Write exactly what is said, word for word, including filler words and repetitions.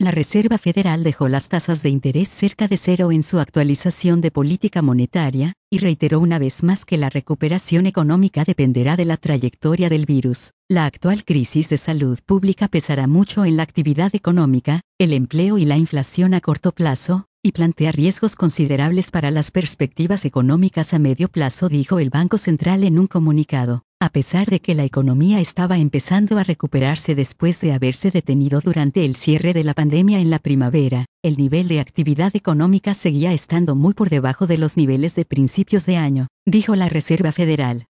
La Reserva Federal dejó las tasas de interés cerca de cero en su actualización de política monetaria, y reiteró una vez más que la recuperación económica dependerá de la trayectoria del virus. La actual crisis de salud pública pesará mucho en la actividad económica, el empleo y la inflación a corto plazo, y plantea riesgos considerables para las perspectivas económicas a medio plazo, dijo el Banco Central en un comunicado. A pesar de que la economía estaba empezando a recuperarse después de haberse detenido durante el cierre de la pandemia en la primavera, el nivel de actividad económica seguía estando muy por debajo de los niveles de principios de año, dijo la Reserva Federal.